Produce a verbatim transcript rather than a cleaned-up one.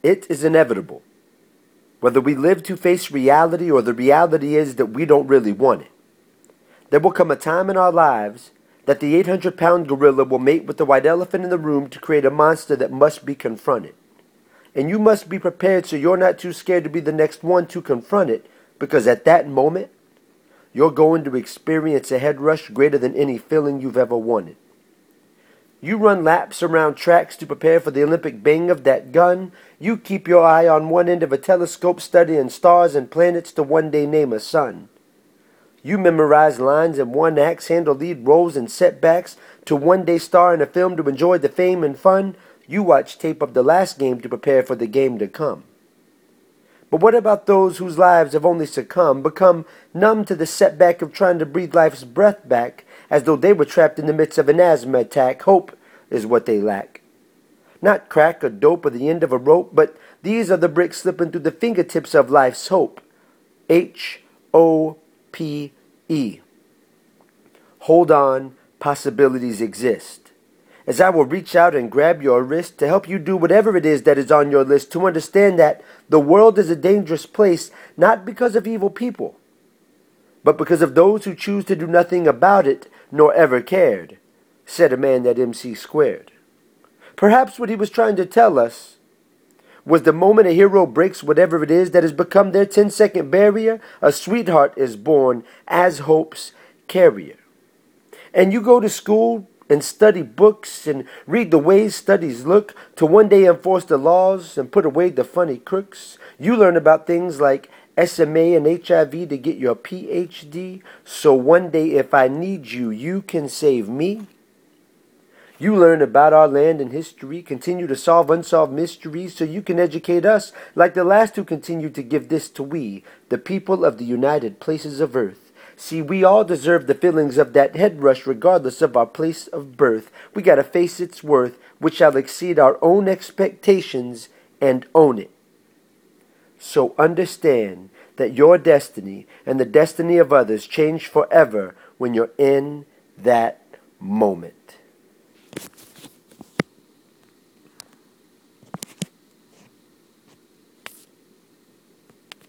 It is inevitable. Whether we live to face reality or the reality is that we don't really want it. There will come a time in our lives that the eight hundred pound gorilla will mate with the white elephant in the room to create a monster that must be confronted. And you must be prepared so you're not too scared to be the next one to confront it, because at that moment, you're going to experience a head rush greater than any feeling you've ever wanted. You run laps around tracks to prepare for the Olympic bang of that gun. You keep your eye on one end of a telescope studying stars and planets to one day name a sun. You memorize lines in one act, handle lead roles and setbacks to one day star in a film to enjoy the fame and fun. You watch tape of the last game to prepare for the game to come. But what about those whose lives have only succumbed, become numb to the setback of trying to breathe life's breath back, as though they were trapped in the midst of an asthma attack? Hope is what they lack. Not crack or dope or the end of a rope, but these are the bricks slipping through the fingertips of life's hope. H O P E. Hold on, possibilities exist. As I will reach out and grab your wrist to help you do whatever it is that is on your list, to understand that the world is a dangerous place, not because of evil people, but because of those who choose to do nothing about it, nor ever cared, said a man that M C squared. Perhaps what he was trying to tell us was the moment a hero breaks whatever it is that has become their ten-second barrier, a sweetheart is born as hope's carrier. And you go to school and study books and read the ways studies look to one day enforce the laws and put away the funny crooks. You learn about things like S M A and H I V to get your P H D, so one day if I need you, you can save me. You learn about our land and history, continue to solve unsolved mysteries so you can educate us like the last who continued to give this to we, the people of the United Places of Earth. See, we all deserve the feelings of that head rush regardless of our place of birth. We gotta face its worth, which shall exceed our own expectations, and own it. So understand that your destiny and the destiny of others change forever when you're in that moment.